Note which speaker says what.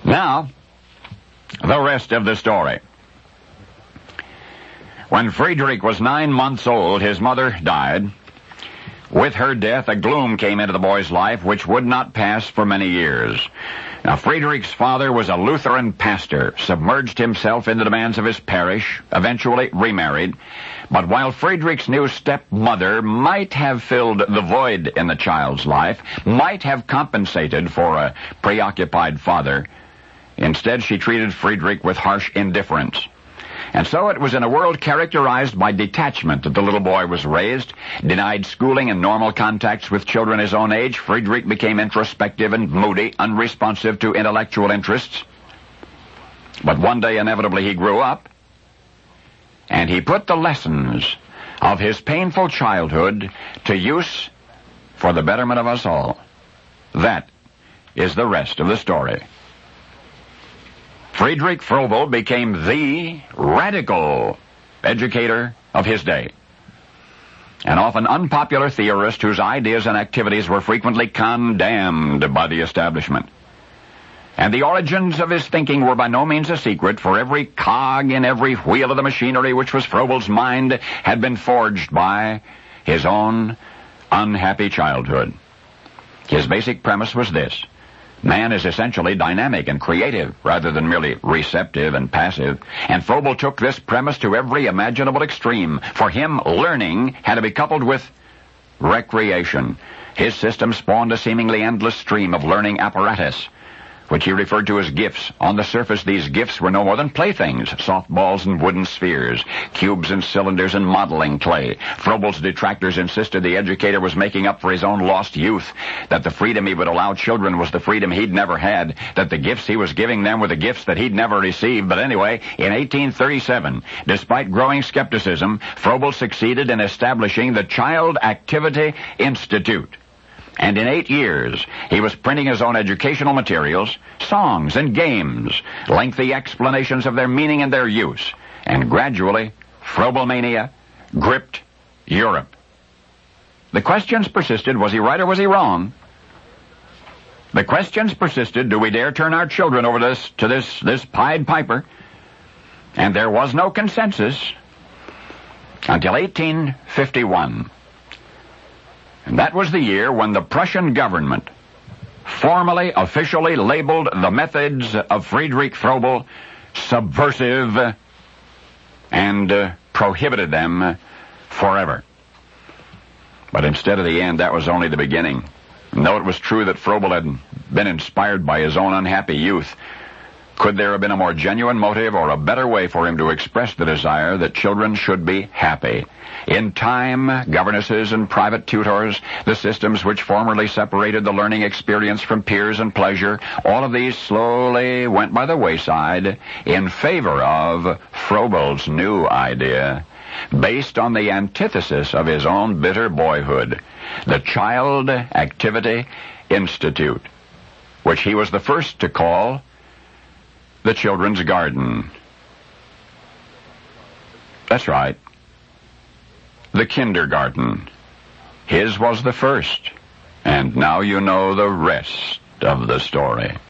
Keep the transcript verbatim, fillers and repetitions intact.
Speaker 1: Now, the rest of the story. When Friedrich was nine months old, his mother died. With her death, a gloom came into the boy's life which would not pass for many years. Now, Friedrich's father was a Lutheran pastor, submerged himself in the demands of his parish, eventually remarried. But while Friedrich's new stepmother might have filled the void in the child's life, might have compensated for a preoccupied father, instead she treated Friedrich with harsh indifference. And so it was in a world characterized by detachment that the little boy was raised. Denied schooling and normal contacts with children his own age, Friedrich became introspective and moody, unresponsive to intellectual interests. But one day, inevitably, he grew up, and he put the lessons of his painful childhood to use for the betterment of us all. That is the rest of the story. Friedrich Froebel became the radical educator of his day, an often unpopular theorist whose ideas and activities were frequently condemned by the establishment. And the origins of his thinking were by no means a secret, for every cog in every wheel of the machinery which was Froebel's mind had been forged by his own unhappy childhood. His basic premise was this: man is essentially dynamic and creative rather than merely receptive and passive. And Froebel took this premise to every imaginable extreme. For him, learning had to be coupled with recreation. His system spawned a seemingly endless stream of learning apparatus, which he referred to as gifts. On the surface, these gifts were no more than playthings, softballs and wooden spheres, cubes and cylinders and modeling clay. Froebel's detractors insisted the educator was making up for his own lost youth, that the freedom he would allow children was the freedom he'd never had, that the gifts he was giving them were the gifts that he'd never received. But anyway, in eighteen thirty-seven, despite growing skepticism, Froebel succeeded in establishing the Child Activity Institute. And in eight years, he was printing his own educational materials, songs and games, lengthy explanations of their meaning and their use. And gradually, Froebelmania gripped Europe. The questions persisted: was he right or was he wrong? The questions persisted: do we dare turn our children over to this, to this, this Pied Piper? And there was no consensus until eighteen fifty-one. And that was the year when the Prussian government formally, officially labeled the methods of Friedrich Froebel subversive and uh, prohibited them forever. But instead of the end, that was only the beginning. And though it was true that Froebel had been inspired by his own unhappy youth, could there have been a more genuine motive or a better way for him to express the desire that children should be happy? In time, governesses and private tutors, the systems which formerly separated the learning experience from peers and pleasure, all of these slowly went by the wayside in favor of Froebel's new idea, based on the antithesis of his own bitter boyhood, the Child Activity Institute, which he was the first to call the Children's Garden. That's right. The kindergarten. His was the first. And now you know the rest of the story.